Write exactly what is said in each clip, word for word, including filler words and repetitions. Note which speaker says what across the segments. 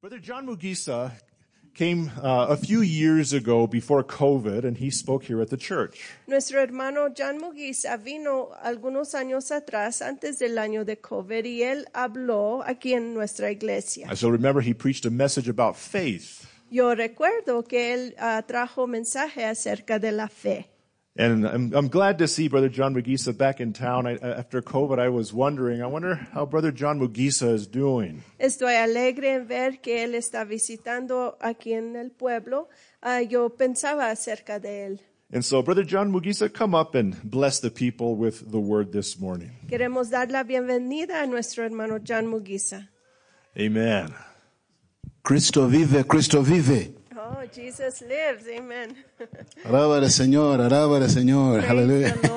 Speaker 1: Brother John Mugisa came uh, a few years ago before COVID, and he spoke here at the church.
Speaker 2: Nuestro hermano John Mugisa vino algunos años atrás, antes del año de COVID, y él habló aquí en nuestra iglesia.
Speaker 1: I still remember he preached a message about faith.
Speaker 2: Yo recuerdo que él uh, trajo mensaje acerca de la fe.
Speaker 1: And I'm, I'm glad to see Brother John Mugisa back in town. I, after COVID, I was wondering, I wonder how Brother John Mugisa is doing.
Speaker 2: Estoy alegre en ver que él está visitando aquí en el pueblo. Uh, yo pensaba acerca de él.
Speaker 1: And so, Brother John Mugisa, come up and bless the people with the word this morning.
Speaker 2: Queremos dar la bienvenida a nuestro hermano John Mugisa.
Speaker 1: Amen.
Speaker 3: Cristo vive, Cristo vive.
Speaker 2: Oh, Jesus lives. Amen.
Speaker 3: Alaba al Señor, alaba al Señor.
Speaker 2: Praise
Speaker 3: Hallelujah.
Speaker 2: the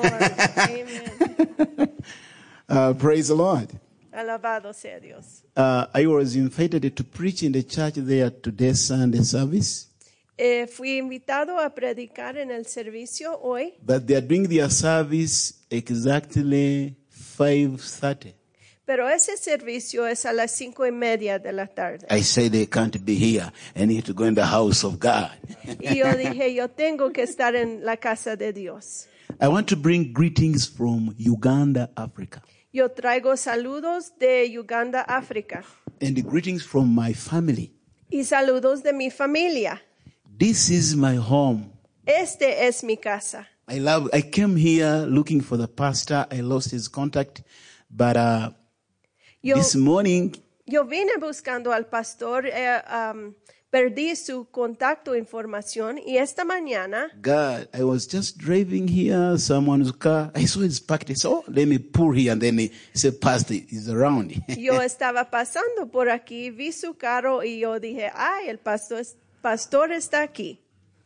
Speaker 2: Lord. Amen.
Speaker 3: Uh, praise the Lord.
Speaker 2: Alabado sea Dios.
Speaker 3: Uh, I was invited to preach in the church there today's Sunday service,
Speaker 2: Eh, fui invitado a predicar en el servicio hoy,
Speaker 3: but they are doing their service exactly five thirty.
Speaker 2: pero ese servicio es a las cinco y media de la tarde.
Speaker 3: I say they can't be here. I need to go in the house of God.
Speaker 2: Y yo dije, yo tengo que estar en la casa de Dios.
Speaker 3: I want to bring greetings from Uganda, Africa,
Speaker 2: Yo traigo saludos de Uganda, África,
Speaker 3: and greetings from my family.
Speaker 2: y saludos de mi familia.
Speaker 3: This is my home.
Speaker 2: Este es mi casa.
Speaker 3: I love. I came here looking for the pastor. I lost his contact, but uh,
Speaker 2: Yo,
Speaker 3: this morning
Speaker 2: yo vine buscando al pastor, eh, um, perdí su contacto, información, y esta mañana
Speaker 3: God, I was just driving here, someone's car. I saw his parked. I said, oh, let me pull here. And then he said, Pastor is around.
Speaker 2: yo estaba pasando por aquí, vi su carro y yo dije, ay, el pastor, pastor está aquí.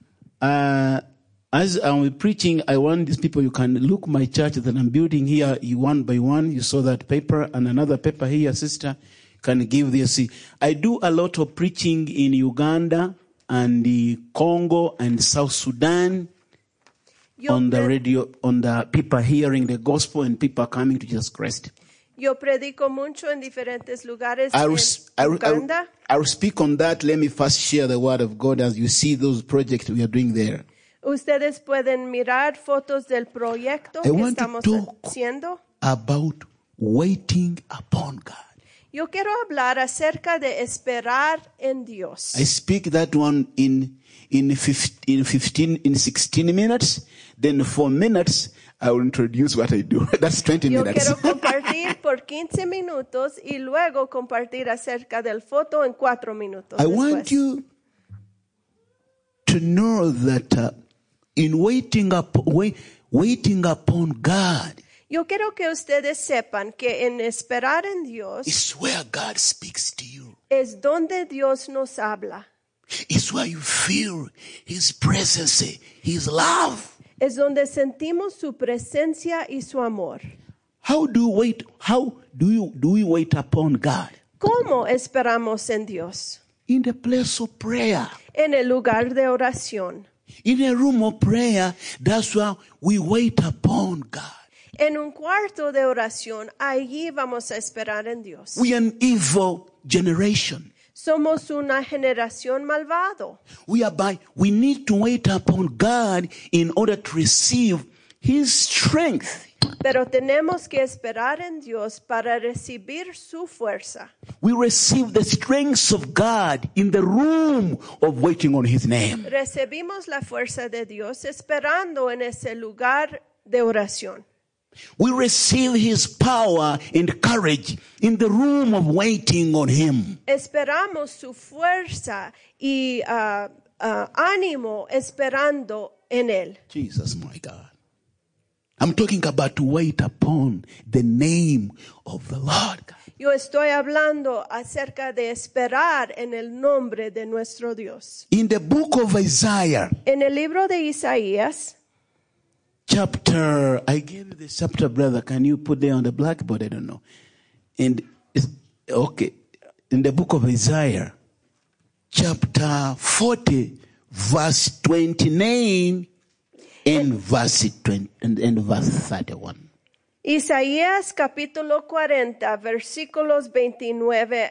Speaker 3: uh, as I'm preaching, I want these people, you can look my church that I'm building here you one by one. You saw that paper and another paper here, sister. Can give this. See, I do a lot of preaching in Uganda and the Congo and South Sudan.
Speaker 2: Yo,
Speaker 3: On the
Speaker 2: pre-
Speaker 3: radio, on the people hearing the gospel and people coming to Jesus Christ.
Speaker 2: yo predico mucho en diferentes lugares
Speaker 3: I
Speaker 2: en
Speaker 3: will, I, will, I, will,
Speaker 2: Uganda.
Speaker 3: I will speak on that. Let me first share the word of God as you see those projects we are doing there.
Speaker 2: Ustedes pueden mirar fotos del proyecto
Speaker 3: I
Speaker 2: que
Speaker 3: want to
Speaker 2: estamos
Speaker 3: talk
Speaker 2: haciendo.
Speaker 3: About waiting upon God.
Speaker 2: Yo quiero hablar acerca de esperar en Dios.
Speaker 3: I speak that one in in fifteen, in fifteen, in sixteen minutes. Then four minutes, I will introduce what I do. That's twenty
Speaker 2: Yo
Speaker 3: minutes.
Speaker 2: quiero compartir por quince minutos y luego compartir acerca del foto en cuatro minutos.
Speaker 3: I
Speaker 2: después.
Speaker 3: want you to know that uh, in waiting up, wait, waiting upon God
Speaker 2: Yo quiero que ustedes sepan que en esperar en Dios
Speaker 3: is where God speaks to you.
Speaker 2: es donde Dios nos habla.
Speaker 3: It's where you feel His presence, His love.
Speaker 2: Es donde sentimos su presencia y su amor.
Speaker 3: How do you wait? How do you do we wait upon God?
Speaker 2: ¿Cómo esperamos en Dios?
Speaker 3: In the place of prayer,
Speaker 2: En el lugar de oración.
Speaker 3: in a room of prayer. That's where we wait upon God.
Speaker 2: En un cuarto de oración, allí vamos a esperar en Dios.
Speaker 3: We are an evil generation.
Speaker 2: Somos una generación malvado.
Speaker 3: We are by. We need to wait upon God in order to receive His strength.
Speaker 2: Pero tenemos que esperar en Dios para recibir su fuerza.
Speaker 3: We receive the strength of God in the room of waiting on His name.
Speaker 2: Recibimos la fuerza de Dios esperando en ese lugar de oración.
Speaker 3: We receive His power and courage in the room of waiting on Him.
Speaker 2: Esperamos su fuerza y uh, uh, ánimo esperando en Él.
Speaker 3: Jesus, my God. I'm talking about to wait upon the name of the Lord God.
Speaker 2: Yo estoy hablando acerca de esperar en el nombre de nuestro Dios.
Speaker 3: In the book of Isaiah,
Speaker 2: En el libro de Isaías,
Speaker 3: chapter, I gave you the chapter, brother. Can you put there on the blackboard? I don't know. And it's, okay, in the book of Isaiah, chapter forty, verse twenty-nine, and verse twenty, and, and verse thirty-one.
Speaker 2: Isaías capítulo cuarenta, versículos veintinueve a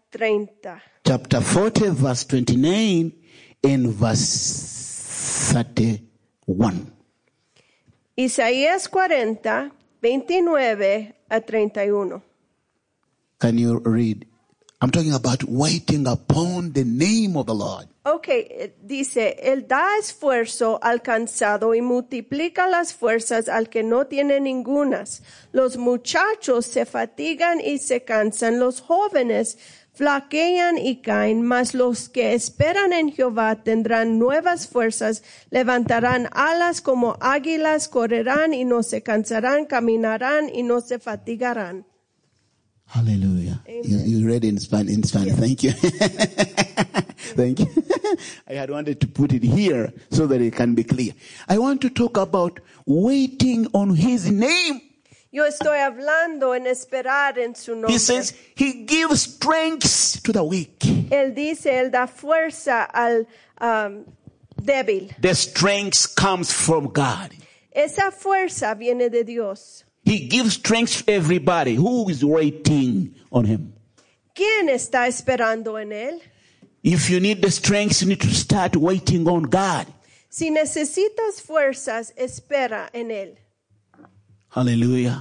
Speaker 2: treinta.
Speaker 3: Chapter forty, verse twenty-nine and verse thirty-one.
Speaker 2: Isaías cuarenta, veintinueve a treinta y uno.
Speaker 3: Can you read? I'm talking about waiting upon the name of the Lord.
Speaker 2: Ok, dice, Él da esfuerzo al cansado y multiplica las fuerzas al que no tiene ningunas. Los muchachos se fatigan y se cansan, los jóvenes flaquean y caen, mas los que esperan en Jehová tendrán nuevas fuerzas, levantarán alas como águilas, correrán y no se cansarán, caminarán y no se fatigarán.
Speaker 3: Hallelujah. You, you read in Spanish. In Spanish.
Speaker 2: Yes.
Speaker 3: Thank you. Thank you. I had wanted to put it here so that it can be clear. I want to talk about waiting on His name.
Speaker 2: Yo estoy hablando en esperar en su nombre.
Speaker 3: He says He gives strength to the weak.
Speaker 2: Él dice, Él da fuerza al um, débil.
Speaker 3: The strength comes from God.
Speaker 2: Esa fuerza viene de Dios.
Speaker 3: He gives strength to everybody who is waiting on Him.
Speaker 2: ¿Quién está esperando en Él?
Speaker 3: If you need the strength, you need to start waiting on God.
Speaker 2: Si necesitas fuerzas, espera en Él.
Speaker 3: Hallelujah.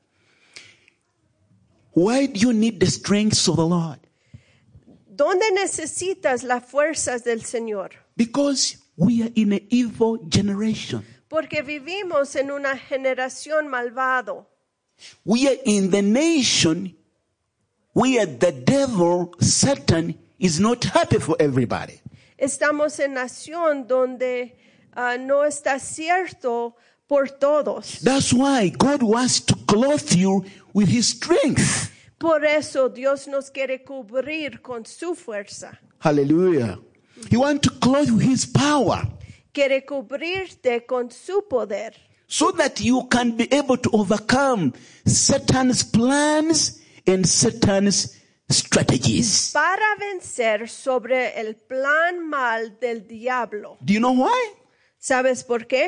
Speaker 3: Why do you need the strength of the Lord?
Speaker 2: ¿Dónde necesitas las fuerzas del Señor?
Speaker 3: Because we are in an evil generation.
Speaker 2: Porque vivimos en una generación malvado.
Speaker 3: We are in the nation where the devil, Satan, is not happy for everybody.
Speaker 2: Estamos en nación donde uh, no está cierto por todos.
Speaker 3: That's why God wants to clothe you with His strength.
Speaker 2: Por eso Dios nos quiere cubrir con su fuerza.
Speaker 3: Hallelujah. He wants to clothe you with His power.
Speaker 2: Quiere cubrirte con su poder.
Speaker 3: So that you can be able to overcome Satan's plans and Satan's strategies.
Speaker 2: Para vencer sobre el plan mal del diablo.
Speaker 3: Do you know why?
Speaker 2: ¿Sabes por qué?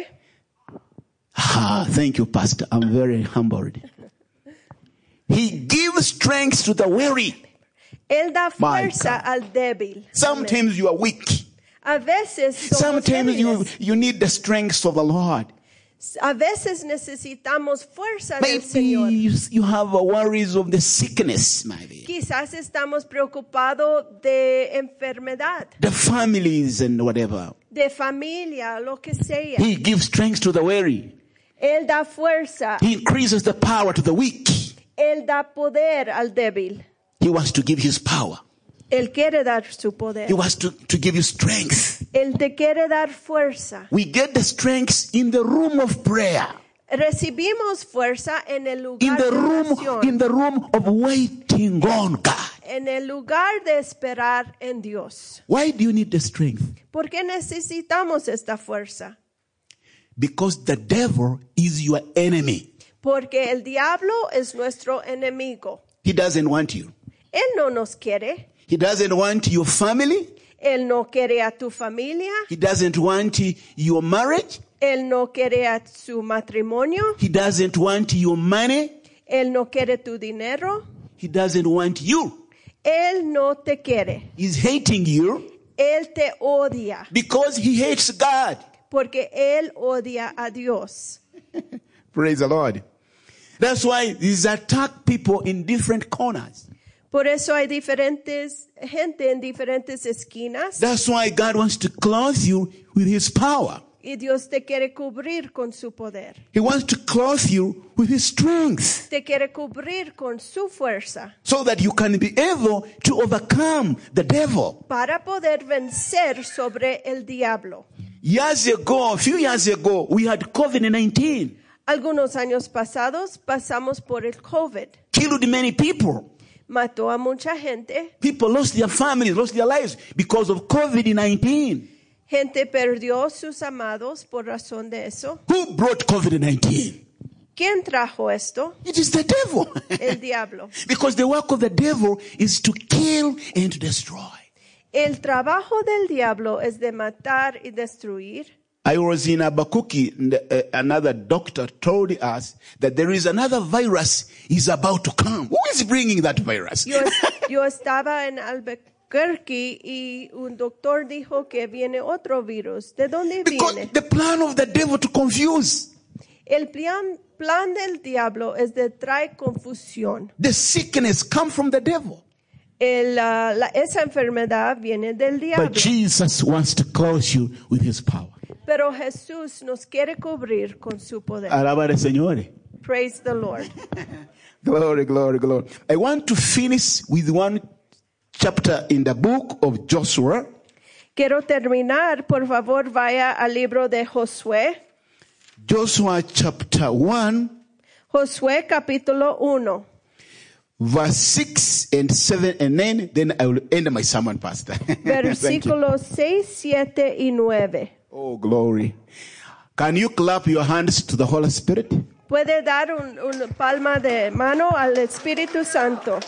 Speaker 3: Ah, thank you, Pastor. I'm very humbled. He gives strength to the weary.
Speaker 2: Él da
Speaker 3: My
Speaker 2: fuerza
Speaker 3: God.
Speaker 2: al débil.
Speaker 3: Sometimes you are weak.
Speaker 2: A veces somos
Speaker 3: Sometimes you,
Speaker 2: débiles.
Speaker 3: you need the strength of the Lord.
Speaker 2: A veces necesitamos fuerza del
Speaker 3: Maybe
Speaker 2: Señor.
Speaker 3: you, you have uh, worries of the sickness, maybe.
Speaker 2: Quizás estamos preocupados de enfermedad,
Speaker 3: The families and whatever.
Speaker 2: de familia, lo que sea.
Speaker 3: He gives strength to the weary.
Speaker 2: Él da fuerza,
Speaker 3: He increases the power to the weak.
Speaker 2: Él da poder al débil.
Speaker 3: He wants to give His power.
Speaker 2: Él quiere dar su poder.
Speaker 3: He wants to, to give you strength.
Speaker 2: Él te quiere dar fuerza.
Speaker 3: We get the strength in the room of prayer.
Speaker 2: Recibimos fuerza en el
Speaker 3: In
Speaker 2: lugar
Speaker 3: the
Speaker 2: de
Speaker 3: room,
Speaker 2: oración,
Speaker 3: in the room of waiting on God.
Speaker 2: en el lugar de esperar en Dios.
Speaker 3: Why do you need the strength?
Speaker 2: ¿Por qué necesitamos esta fuerza?
Speaker 3: Because the devil is your enemy.
Speaker 2: Porque el diablo es nuestro enemigo.
Speaker 3: He doesn't want you.
Speaker 2: Él no nos quiere.
Speaker 3: He doesn't want your family.
Speaker 2: Él no quiere a tu familia.
Speaker 3: He doesn't want your marriage.
Speaker 2: Él no quiere a su matrimonio.
Speaker 3: He doesn't want your money.
Speaker 2: Él no quiere tu dinero.
Speaker 3: He doesn't want you.
Speaker 2: Él no te quiere.
Speaker 3: He's hating you
Speaker 2: Él te odia.
Speaker 3: because he hates God.
Speaker 2: Porque Él odia a Dios.
Speaker 3: Praise the Lord. That's why he's attacked people in different corners.
Speaker 2: Por eso hay diferentes gente en diferentes esquinas.
Speaker 3: That's why God wants to clothe you with His power.
Speaker 2: Y Dios te quiere cubrir con su poder.
Speaker 3: He wants to clothe you with His strength
Speaker 2: Te quiere cubrir con su fuerza.
Speaker 3: so that you can be able to overcome the devil.
Speaker 2: Para poder vencer sobre el diablo.
Speaker 3: Years ago, a few years ago, we had COVID nineteen.
Speaker 2: Algunos años pasados pasamos por el COVID.
Speaker 3: Killed many people.
Speaker 2: Mató a mucha gente.
Speaker 3: People lost their families, lost their lives because of COVID nineteen.
Speaker 2: Gente perdió sus amados por razón de eso.
Speaker 3: Who brought COVID nineteen?
Speaker 2: ¿Quién trajo esto?
Speaker 3: It is the devil.
Speaker 2: El diablo.
Speaker 3: Because the work of the devil is to kill and to destroy.
Speaker 2: El trabajo del diablo es de matar y destruir.
Speaker 3: I was in Abakuki, and uh, another doctor told us that there is another virus is about to come. Who is bringing that virus?
Speaker 2: Yo, Yo estaba en Albuquerque y un doctor dijo que viene otro virus. ¿De dónde
Speaker 3: Because
Speaker 2: viene?
Speaker 3: the plan of the devil to confuse.
Speaker 2: El plan, plan del diablo es de traer confusión.
Speaker 3: The sickness come from the devil.
Speaker 2: El, ah, la- esa enfermedad viene del diablo.
Speaker 3: But Jesus wants to close you with his power.
Speaker 2: Pero Jesús nos quiere cubrir con su poder.
Speaker 3: Alaba al Señor.
Speaker 2: Praise the Lord.
Speaker 3: Glory, glory, glory. I want to finish with one chapter in the book of Joshua.
Speaker 2: Quiero terminar, por favor, vaya al libro de Josué.
Speaker 3: Joshua chapter one,
Speaker 2: Josué capítulo uno,
Speaker 3: verse six and seven and nine. Then I will end my sermon, Pastor. Thank you.
Speaker 2: versículos seis, siete y nueve.
Speaker 3: Oh, glory. Can you clap your hands to the Holy Spirit?
Speaker 2: Puede dar un, un palma de mano al Espíritu Santo.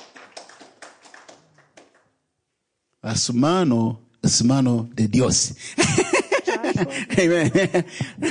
Speaker 3: A su mano, a su mano de Dios. Amen.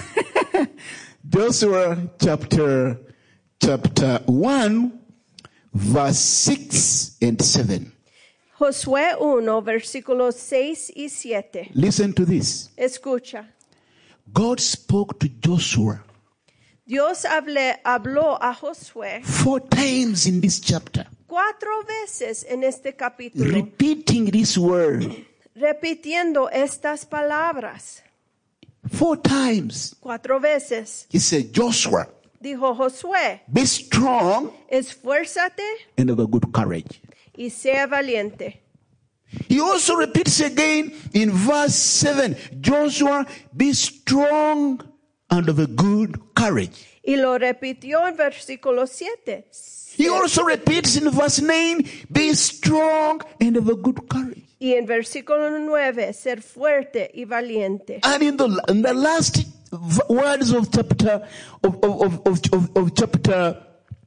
Speaker 3: Joshua chapter, chapter one, verse six and seven.
Speaker 2: Josué uno, versículos seis y siete.
Speaker 3: Listen to this.
Speaker 2: Escucha.
Speaker 3: God spoke to Joshua
Speaker 2: Dios hable, habló a Josué
Speaker 3: four times in this chapter,
Speaker 2: cuatro veces en este capítulo,
Speaker 3: repeating this word
Speaker 2: repitiendo estas palabras.
Speaker 3: four times.
Speaker 2: Cuatro veces.
Speaker 3: He said, Joshua,
Speaker 2: Dijo Josué,
Speaker 3: be strong
Speaker 2: esfuérzate
Speaker 3: and of a good courage.
Speaker 2: y sea valiente.
Speaker 3: He also repeats again in verse seven, Joshua, be strong and of a good courage.
Speaker 2: Y lo repitió en versículo siete.
Speaker 3: He also repeats in verse nine, be strong and of a good courage.
Speaker 2: Y en versículo nueve, ser fuerte y valiente.
Speaker 3: And in the, in the last v- words of chapter of, of, of, of, of, of chapter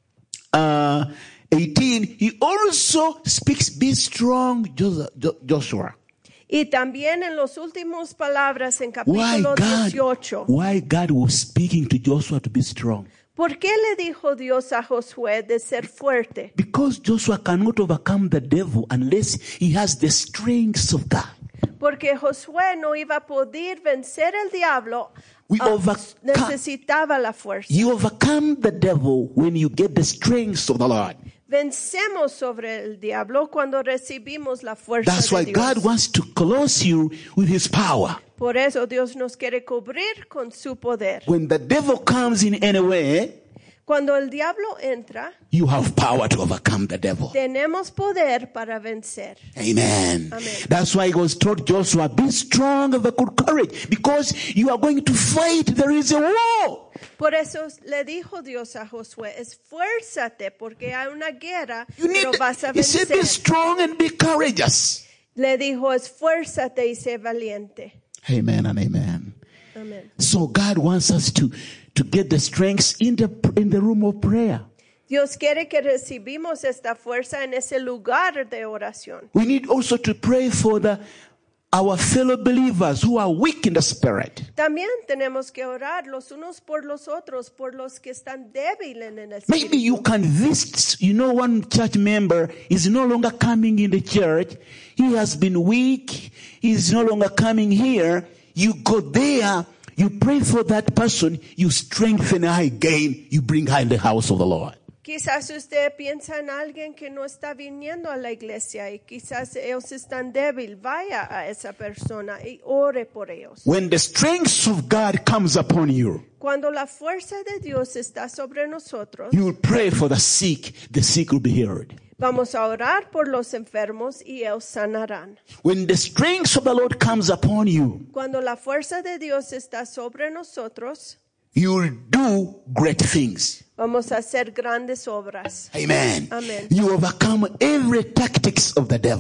Speaker 3: uh, eighteen, he also speaks, be strong, Jo- Jo- Joshua.
Speaker 2: Y también en los últimos palabras en
Speaker 3: Why
Speaker 2: capítulo
Speaker 3: God,
Speaker 2: dieciocho.
Speaker 3: why God was speaking to Joshua to be strong?
Speaker 2: ¿Por qué le dijo Dios a Josué de ser fuerte?
Speaker 3: Because Joshua cannot overcome the devil unless he has the strength of God.
Speaker 2: Porque Josué no iba a poder vencer el diablo.
Speaker 3: We
Speaker 2: ah,
Speaker 3: overcome-
Speaker 2: necesitaba la fuerza.
Speaker 3: You overcome the devil when you get the strength of the Lord.
Speaker 2: Vencemos sobre el diablo cuando recibimos la fuerza
Speaker 3: That's why
Speaker 2: de Dios.
Speaker 3: God wants to close you with his power.
Speaker 2: Por eso Dios nos quiere cubrir con su poder.
Speaker 3: When the devil comes in any way,
Speaker 2: Cuando el diablo entra,
Speaker 3: you have power to overcome the devil.
Speaker 2: tenemos poder para vencer.
Speaker 3: Amen.
Speaker 2: Amen.
Speaker 3: That's why he was told Joshua, be strong of a good courage because you are going to fight. There is a war.
Speaker 2: Por eso le dijo Dios a Josué, esfuérzate porque hay una guerra,
Speaker 3: You need,
Speaker 2: pero vas a
Speaker 3: he said, be
Speaker 2: vencer.
Speaker 3: strong and be courageous.
Speaker 2: Le dijo, esfuérzate y sé valiente.
Speaker 3: Amen and amen.
Speaker 2: Amén.
Speaker 3: So God wants us to, to get the strength in the, in the room of prayer.
Speaker 2: Dios quiere que recibimos esta fuerza en ese lugar de oración.
Speaker 3: We need also to pray for the, our fellow believers who are weak in the spirit.
Speaker 2: También tenemos que orar los unos por los otros, por los que están débiles en el
Speaker 3: Maybe
Speaker 2: espíritu.
Speaker 3: you can visit, you know, one church member is no longer coming in the church. He has been weak. He is no longer coming here. You go there, you pray for that person, you strengthen her again, you bring her in the house of the Lord.
Speaker 2: Quizás usted piensa en alguien que no está viniendo a la iglesia y quizás ellos están débiles. Vaya a esa persona y ore por ellos.
Speaker 3: When the strength of God comes upon you,
Speaker 2: Cuando la fuerza de Dios está sobre nosotros,
Speaker 3: you will pray for the sick, the sick will be healed.
Speaker 2: vamos a orar por los enfermos y ellos sanarán.
Speaker 3: When the strength of the Lord comes upon you,
Speaker 2: Cuando la fuerza de Dios está sobre nosotros,
Speaker 3: you will do great things.
Speaker 2: vamos a hacer grandes obras.
Speaker 3: Amen.
Speaker 2: Amen.
Speaker 3: You overcome every tactics of the devil.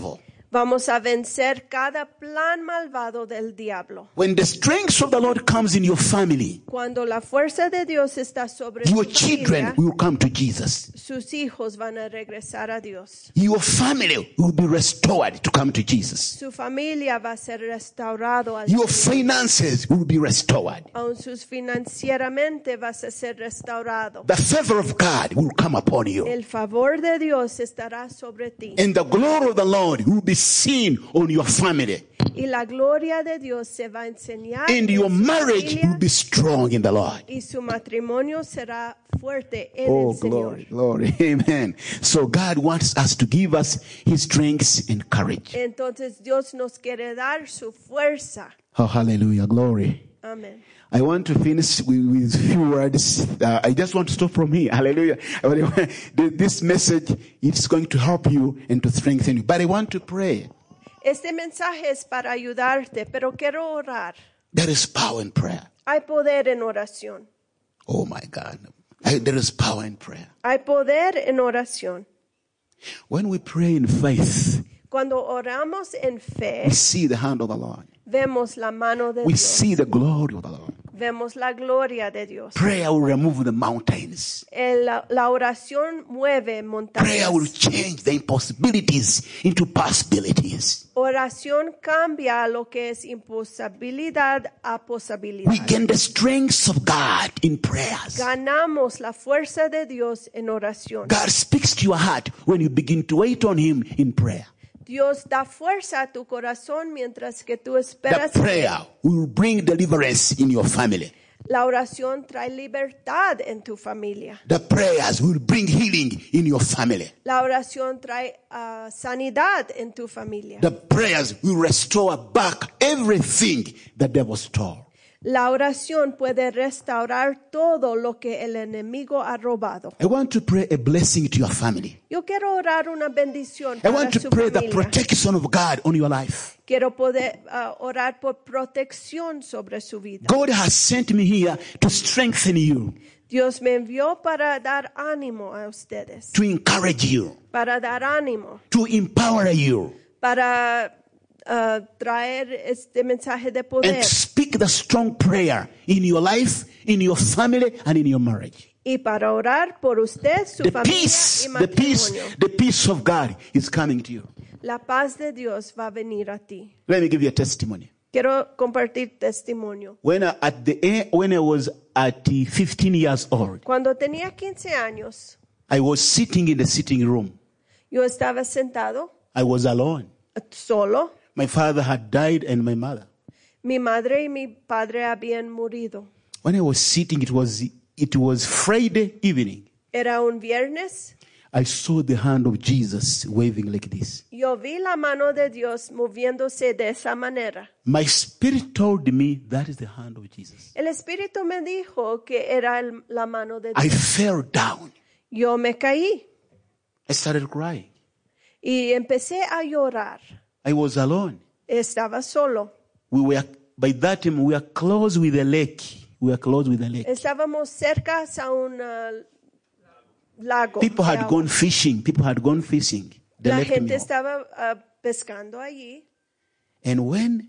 Speaker 2: Vamos a vencer cada plan malvado del diablo.
Speaker 3: When the strength of the Lord comes in your family,
Speaker 2: Cuando la fuerza de Dios está sobre
Speaker 3: your
Speaker 2: su
Speaker 3: children
Speaker 2: familia,
Speaker 3: will come to Jesus.
Speaker 2: sus hijos van a regresar a Dios.
Speaker 3: Your family will be restored to come to Jesus.
Speaker 2: Su familia va a ser restaurado al
Speaker 3: Your
Speaker 2: Señor.
Speaker 3: finances will be restored.
Speaker 2: Aun sus financieramente vas a ser restaurado.
Speaker 3: The favor of God will come upon you.
Speaker 2: El favor de Dios estará sobre ti.
Speaker 3: And the glory of the Lord will be seen on your family.
Speaker 2: Y la gloria de Dios se va a enseñar
Speaker 3: And
Speaker 2: en
Speaker 3: your
Speaker 2: su
Speaker 3: marriage
Speaker 2: familia,
Speaker 3: will be strong in the Lord.
Speaker 2: y su matrimonio será fuerte en
Speaker 3: Oh,
Speaker 2: el Señor.
Speaker 3: glory, glory. Amen. So God wants us to give us his strength and courage.
Speaker 2: Entonces Dios nos quiere dar su fuerza.
Speaker 3: Oh, hallelujah. Glory.
Speaker 2: Amén.
Speaker 3: I want to finish with, with a few words. Uh, I just want to stop from here. Hallelujah. This message is going to help you and to strengthen you. But I want to pray.
Speaker 2: Este mensaje es para ayudarte, pero quiero orar.
Speaker 3: There is power in prayer.
Speaker 2: Hay poder en oración.
Speaker 3: Oh my God. I, there is power in prayer.
Speaker 2: Hay poder en oración.
Speaker 3: When we pray in faith,
Speaker 2: Cuando oramos en fe,
Speaker 3: we see the hand of the Lord.
Speaker 2: vemos la mano de
Speaker 3: We
Speaker 2: Dios.
Speaker 3: see the glory of the Lord.
Speaker 2: Vemos la gloria de Dios.
Speaker 3: Prayer will remove the mountains.
Speaker 2: El- la, la oración mueve
Speaker 3: Prayer will
Speaker 2: montañas.
Speaker 3: change the impossibilities into possibilities.
Speaker 2: Oración cambia lo que es imposibilidad a
Speaker 3: We
Speaker 2: posibilidad.
Speaker 3: gain the strength of God in prayers.
Speaker 2: Ganamos la fuerza de Dios en oración.
Speaker 3: God speaks to your heart when you begin to wait on Him in prayer.
Speaker 2: Dios da fuerza a tu corazón mientras que tú
Speaker 3: The
Speaker 2: esperas.
Speaker 3: prayer will bring deliverance in your family.
Speaker 2: La oración trae libertad en tu familia.
Speaker 3: The prayers will bring healing in your family.
Speaker 2: La oración trae ah, sanidad en tu familia.
Speaker 3: The prayers will restore back everything the devil stole.
Speaker 2: La oración puede restaurar todo lo que el enemigo ha robado.
Speaker 3: I want to pray a blessing to your family.
Speaker 2: Yo quiero orar una bendición
Speaker 3: I
Speaker 2: para
Speaker 3: want to
Speaker 2: su
Speaker 3: pray the
Speaker 2: familia.
Speaker 3: protection of God on your life.
Speaker 2: Quiero poder ah, orar por protección sobre su vida.
Speaker 3: God has sent me here to strengthen you,
Speaker 2: Dios me envió para dar ánimo a ustedes,
Speaker 3: to encourage you,
Speaker 2: para dar ánimo,
Speaker 3: to empower you,
Speaker 2: para ah, traer este mensaje de
Speaker 3: and
Speaker 2: poder
Speaker 3: speak the strong prayer in your life, in your family, and in your marriage.
Speaker 2: y para orar por usted, su
Speaker 3: The
Speaker 2: familia
Speaker 3: peace,
Speaker 2: y
Speaker 3: the peace,
Speaker 2: matrimonio.
Speaker 3: the peace of God is coming to you.
Speaker 2: La paz de Dios va a venir a ti.
Speaker 3: Let me give you a testimony.
Speaker 2: Quiero compartir testimonio.
Speaker 3: When I, at the e- when I was at the fifteen years old,
Speaker 2: Cuando tenía quince años,
Speaker 3: I was sitting in the sitting room.
Speaker 2: yo estaba sentado
Speaker 3: I was alone.
Speaker 2: solo.
Speaker 3: My father had died and my mother.
Speaker 2: Mi madre y mi padre habían morido.
Speaker 3: When I was sitting, it was it was Friday evening.
Speaker 2: Era un viernes.
Speaker 3: I saw the hand of Jesus waving like this.
Speaker 2: Yo vi la mano de Dios moviéndose de esa manera.
Speaker 3: My spirit told me that is the hand of Jesus.
Speaker 2: El Espíritu me dijo que era el- la mano de
Speaker 3: I
Speaker 2: Dios.
Speaker 3: fell down.
Speaker 2: Yo me caí
Speaker 3: I started crying.
Speaker 2: y empecé a llorar.
Speaker 3: I was alone.
Speaker 2: Estaba solo.
Speaker 3: We were by that time we were close with the lake. We were close with the lake.
Speaker 2: Estábamos cerca a un ah, lago.
Speaker 3: People
Speaker 2: de
Speaker 3: had
Speaker 2: agua.
Speaker 3: gone fishing. People had gone fishing. They
Speaker 2: La
Speaker 3: left
Speaker 2: gente
Speaker 3: me home.
Speaker 2: estaba ah, pescando allí.
Speaker 3: And when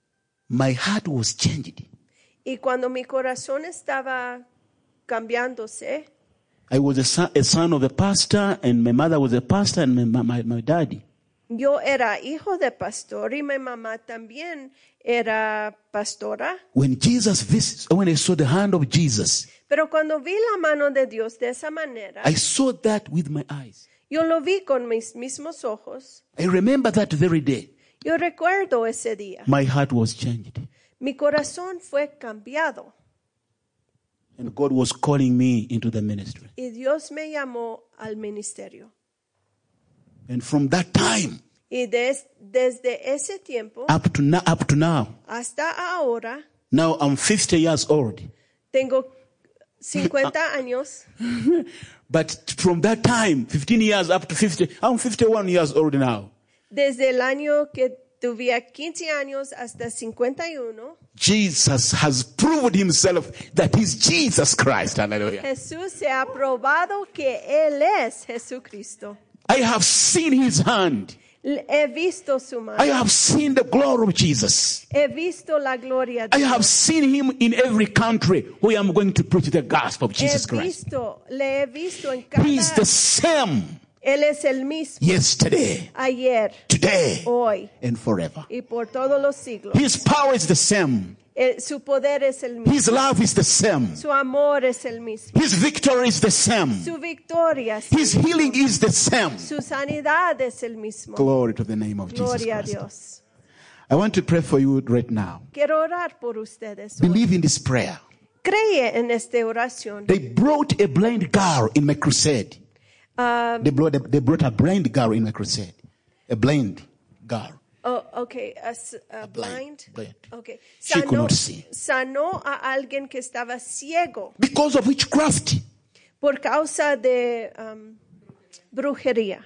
Speaker 3: my heart was changed,
Speaker 2: Y cuando mi corazón estaba cambiándose,
Speaker 3: I was a son, a son of a pastor, and my mother was a pastor, and my, my, my daddy.
Speaker 2: yo era hijo de pastor y mi mamá también era pastora.
Speaker 3: When Jesus visits, when I saw the hand of Jesus,
Speaker 2: Pero cuando vi la mano de Dios de esa manera,
Speaker 3: I saw that with my eyes.
Speaker 2: yo lo vi con mis mismos ojos.
Speaker 3: I remember that very day.
Speaker 2: Yo recuerdo ese día.
Speaker 3: My heart was changed.
Speaker 2: Mi corazón fue cambiado
Speaker 3: And God was calling me into the ministry.
Speaker 2: y Dios me llamó al ministerio.
Speaker 3: And from that time
Speaker 2: Y des- desde ese tiempo
Speaker 3: up to now, up to now,
Speaker 2: hasta ahora,
Speaker 3: now I'm fifty years old.
Speaker 2: tengo cincuenta años.
Speaker 3: But from that time, fifteen years up to fifty, I'm fifty-one years old now.
Speaker 2: Desde el año que tuve quince años hasta cincuenta y uno,
Speaker 3: Jesus has proved himself that he's Jesus Christ. Hallelujah.
Speaker 2: Jesús se ha probado que Él es Jesucristo.
Speaker 3: I have seen his hand.
Speaker 2: L- He visto su
Speaker 3: I
Speaker 2: mano.
Speaker 3: have seen the glory of Jesus.
Speaker 2: He visto la gloria de
Speaker 3: I have
Speaker 2: Dios.
Speaker 3: seen him in every country where I'm going to preach the gospel of
Speaker 2: He
Speaker 3: Jesus Christ.
Speaker 2: visto, le he visto en cada.
Speaker 3: He is the same
Speaker 2: Él es el mismo
Speaker 3: yesterday,
Speaker 2: ayer,
Speaker 3: today,
Speaker 2: hoy
Speaker 3: and forever.
Speaker 2: y por todos los siglos.
Speaker 3: His power is the same.
Speaker 2: Eh, Su poder es el mismo.
Speaker 3: His love is the same.
Speaker 2: Su amor es el mismo.
Speaker 3: His victory is the same.
Speaker 2: Su victoria es
Speaker 3: His
Speaker 2: el mismo.
Speaker 3: healing is the same.
Speaker 2: Su sanidad es el mismo.
Speaker 3: Glory to the name of Jesus
Speaker 2: Gloria a
Speaker 3: Christ.
Speaker 2: Dios.
Speaker 3: I want to pray for you right now.
Speaker 2: Quiero orar por ustedes. hoy.
Speaker 3: Believe in this prayer.
Speaker 2: Cree en esta oración.
Speaker 3: They brought a blind girl in my crusade.
Speaker 2: Ah,
Speaker 3: They brought a, they brought a blind girl in my crusade. A blind girl.
Speaker 2: oh, okay, as, uh,
Speaker 3: blind,
Speaker 2: blind.
Speaker 3: blind.
Speaker 2: Okay.
Speaker 3: She could not see.
Speaker 2: Sanó a alguien que estaba ciego
Speaker 3: Because of witchcraft.
Speaker 2: por causa de um, brujería.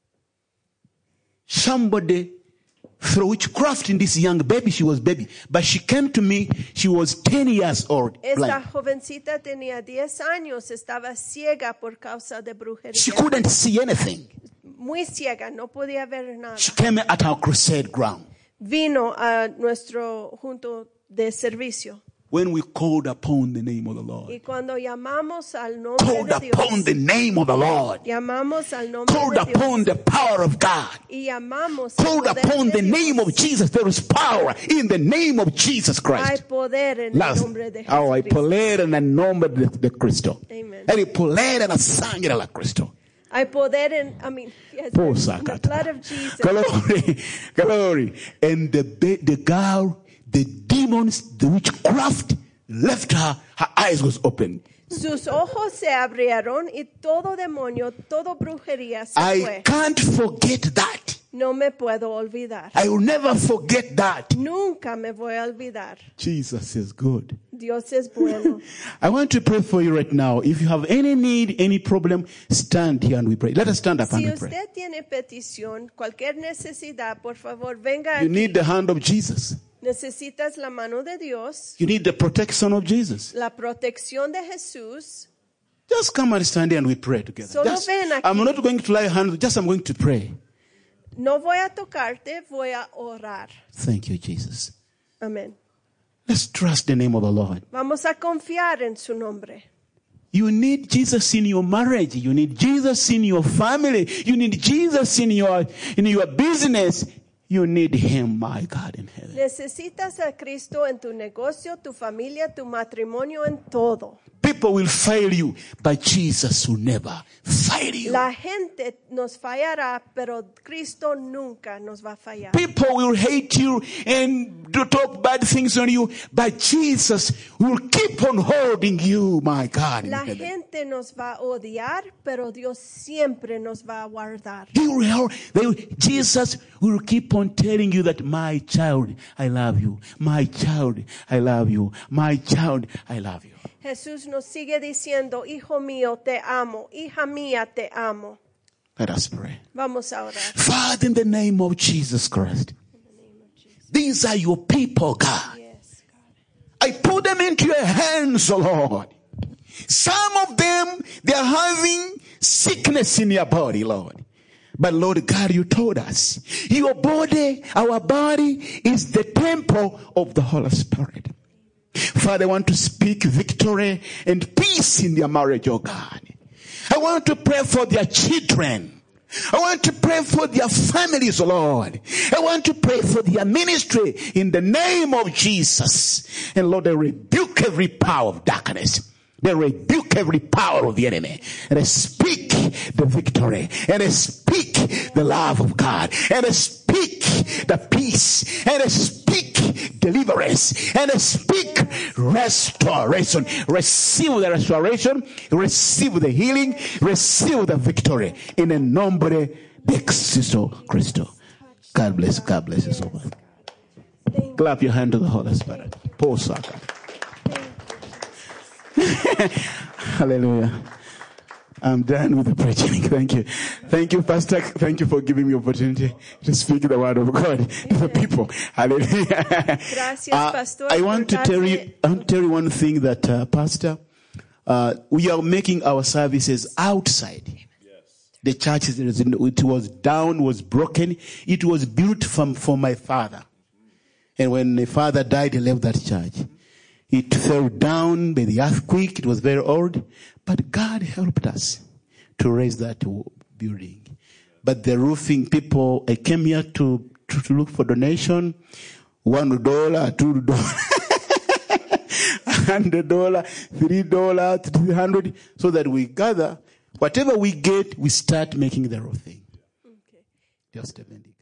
Speaker 3: Somebody threw witchcraft in this young baby. She was baby. But she came to me. She was ten years old.
Speaker 2: Esta
Speaker 3: Blind.
Speaker 2: jovencita tenía diez años, estaba ciega por causa de
Speaker 3: She
Speaker 2: brujería.
Speaker 3: couldn't see anything.
Speaker 2: Muy ciega, no podía ver nada.
Speaker 3: She came at our crusade ground.
Speaker 2: Vino a nuestro junto de servicio.
Speaker 3: When we called upon the name of the Lord.
Speaker 2: Y cuando llamamos al nombre
Speaker 3: Called
Speaker 2: de
Speaker 3: upon
Speaker 2: Dios,
Speaker 3: the name of the Lord.
Speaker 2: llamamos al nombre
Speaker 3: Called
Speaker 2: de Dios
Speaker 3: upon the power of God.
Speaker 2: y llamamos al
Speaker 3: Called
Speaker 2: poder
Speaker 3: upon
Speaker 2: de
Speaker 3: the
Speaker 2: Dios.
Speaker 3: name of Jesus. There is power in the name of Jesus
Speaker 2: Hay
Speaker 3: Christ.
Speaker 2: poder en el
Speaker 3: Las,
Speaker 2: nombre de
Speaker 3: oh, hay
Speaker 2: Jesucristo.
Speaker 3: poder en el nombre de, de Cristo.
Speaker 2: Amen.
Speaker 3: Hay poder en la sangre de Cristo.
Speaker 2: Hay poder en, I mean, yes,
Speaker 3: Oh,
Speaker 2: in the
Speaker 3: Sakata.
Speaker 2: blood of Jesus.
Speaker 3: Glory, glory. And the, ba- the girl, the demons, the witchcraft left her. Her eyes was open.
Speaker 2: Sus ojos se abrieron y todo demonio, todo brujería se
Speaker 3: I
Speaker 2: fue.
Speaker 3: can't forget that.
Speaker 2: No me puedo olvidar.
Speaker 3: I will never forget that.
Speaker 2: Nunca me voy a olvidar.
Speaker 3: Jesus is good.
Speaker 2: Dios es bueno.
Speaker 3: I want to pray for you right now. If you have any need, any problem, stand here and we pray. Let us stand up and
Speaker 2: Si
Speaker 3: we pray.
Speaker 2: usted tiene petición, cualquier necesidad, por favor, venga
Speaker 3: You
Speaker 2: aquí.
Speaker 3: need the hand of Jesus.
Speaker 2: Necesitas la mano de Dios,
Speaker 3: You need the protection of Jesus.
Speaker 2: la protección de Jesús.
Speaker 3: Just come and stand here and we pray together.
Speaker 2: Solo
Speaker 3: Just-
Speaker 2: ven aquí.
Speaker 3: I'm not going to lay hands, just I'm going to pray.
Speaker 2: No voy a tocarte, voy a orar.
Speaker 3: Thank you, Jesus.
Speaker 2: Amén.
Speaker 3: Let's trust the name of the Lord.
Speaker 2: Vamos a confiar en su nombre.
Speaker 3: You need Jesus in your marriage. You need Jesus in your family. You need Jesus in your, in your business. You need him, my God in heaven.
Speaker 2: Necesitas a Cristo en tu negocio, tu familia, tu matrimonio, en todo.
Speaker 3: People will fail you, but Jesus will never fail you.
Speaker 2: La gente nos fallará, pero Cristo nunca nos va a fallar.
Speaker 3: People will hate you and do talk bad things on you, but Jesus will keep on holding you, my God in
Speaker 2: La
Speaker 3: heaven.
Speaker 2: gente nos va a odiar, pero Dios siempre nos va a guardar.
Speaker 3: He will, they will, Jesus will keep on telling you that, my child, I love you. My child, I love you. My child, I love you.
Speaker 2: Jesús nos sigue diciendo, hijo mío, te amo, hija mía, te amo.
Speaker 3: Let us pray.
Speaker 2: Vamos a orar.
Speaker 3: Father, in the name of Jesus Christ, these are your people, God.
Speaker 2: Yes, God.
Speaker 3: I put them into your hands, O Lord. Some of them, they are having sickness in their body, Lord. But Lord God, you told us, your body, our body is the temple of the Holy Spirit. Father, I want to speak victory and peace in their marriage, oh God. I want to pray for their children. I want to pray for their families, oh Lord. I want to pray for their ministry in the name of Jesus. And Lord, I rebuke every power of darkness. They rebuke every power of the enemy. And I speak the victory. And I speak the love of God. And I speak the peace. And I speak deliverance. And I speak restoration. Receive the restoration. Receive the healing. Receive the victory. In the nombre de Cristo. Cristo. God bless. God bless you so much. Clap your hand to the Holy Spirit. Posaka. Hallelujah. I'm done with the preaching. Thank you. Thank you, Pastor. Thank you for giving me opportunity to speak the word of God to the people. Hallelujah.
Speaker 2: Gracias,
Speaker 3: Uh,
Speaker 2: Pastor,
Speaker 3: I want to
Speaker 2: por
Speaker 3: tell
Speaker 2: darse-
Speaker 3: you, I want to tell you one thing that, uh, Pastor, uh, we are making our services outside. The church, is- it was down, was broken. It was built from, for my father. And when my father died, he left that church. It fell down by the earthquake. It was very old. But God helped us to raise that building. But the roofing people, I came here to, to, to look for donation. One dollar, two dollars, hundred dollar, three dollar, three hundred, so that we gather. Whatever we get, we start making the roofing.
Speaker 2: Okay.
Speaker 3: Just a minute.